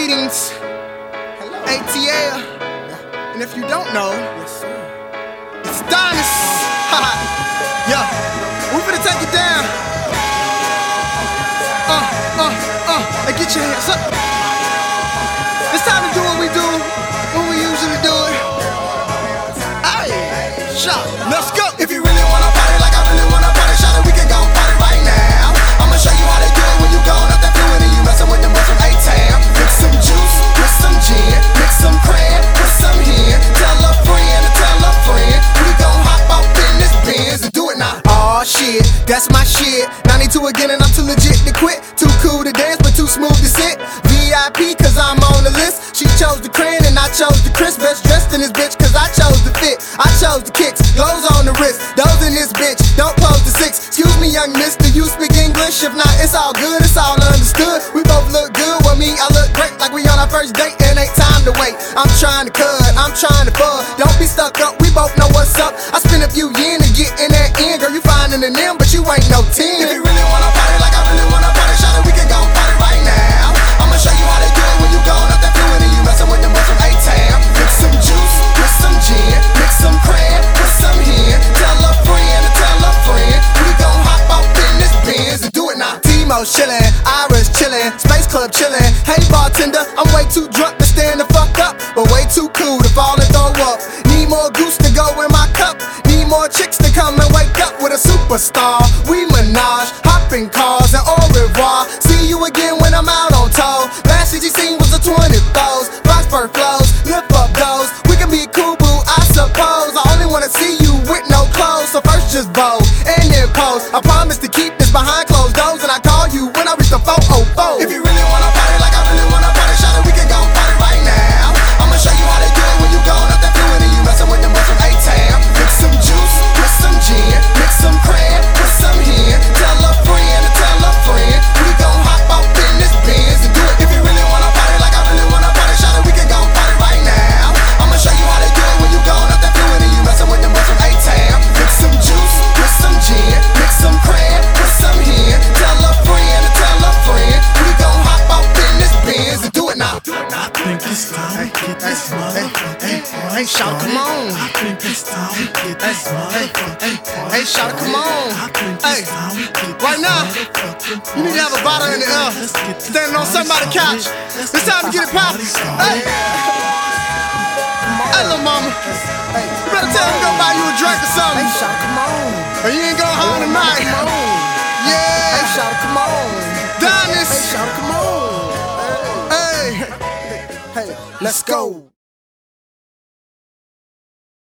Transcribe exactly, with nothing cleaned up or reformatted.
Greetings, A T L, and if you don't know, it's Adonis. Yeah, we finna take it down. Uh, uh, uh, and get your hands up. It's time to do what we do when we usually do it. Hey, shot, let's go. If you really wanna party like I really wanna party, shout it, we can go party right now. I'ma show you how they do it when you going up that fluid and you messing with them boys from A-Town. Mix some juice with some gin, mix some cran with some hen. Tell a friend to tell a friend, we gon' hop off in this Benz and do it now. Aw shit, that's my shit. ninety-two again and I'm too legit to quit. Too cool to dance but too smooth to sit. V I P cause I'm on the list. She chose the cran and I chose the Chris. Best dressed in this bitch cause I chose the fit. I chose the kicks, glows on the wrist. Those in this bitch, don't close the six. Excuse me young mister, you speak English? If not, it's all good, it's all understood. We both look good, well me, I look great. Like we on our first date and ain't time to wait. I'm trying to cut, I'm trying to bud. Don't be stuck up, we both know what's up. I spent a few years to get in that end. Girl, you finding an M, but you ain't no ten. If you really wanna party like I really wanna party, shout it, we can go party right now. I'ma show you how they do it when you going up that fluid and you messing with them boys from A-Town. Mix some juice with some gin, mix some cran with some hen. Tell a friend to tell a friend, we gon' hop off in this Benz and do it now. T-Mo's chillin', Ira's chillin', Space Club chillin'. Hey bartender, I'm way too drunk to stand the fuck up, but way too cool to fall and throw up. Need more goose to go in my cup, need more chicks to come and wake up with a superstar. We menage, hop in cars and au revoir. See you again when I'm out on tour. Last C G scene was the twenty-fours, Foxburg flows, lift up those. We can be cool, boo, I suppose. I only wanna see you with no clothes, so first just bow and then pose. I promise to keep this behind closed doors, and I call you when I reach the four oh four. If you really wanna party like I really wanna party, shout it, we can go party right now. I'ma show you how they do it when you going up that fluid and you messing with them boys from A-Town. Mix some juice with some gin, mix some cran with some hen. Tell a friend to tell a friend, we gon' hop off in this Benz and do it. If you really wanna party like I really wanna party, shout it, we can go party right now. I'ma show you how they do it when you going up that fluid and you messing with them boys from A-Town. Mix some juice with some gin, mix some cran with some hen. Tell a friend to tell a friend, we gon' hop off in this Benz and do it now. I think it's time to get this motherfucking party. Hey, shout, come on. I think it's time to get this motherfucking party. Hey, shout, come on. Hey, right now, you need to have a bottle in the air, standing on somebody's couch. It's time to get it poppin'. Hey, hey, little mama, you better tell him to go buy you a drink or something. Hey, shout, come on. Or you ain't going home tonight. Come on. Yeah, Hey, shout, come on. Adonis. Hey, shout, come on. Hey, Hey, let's go.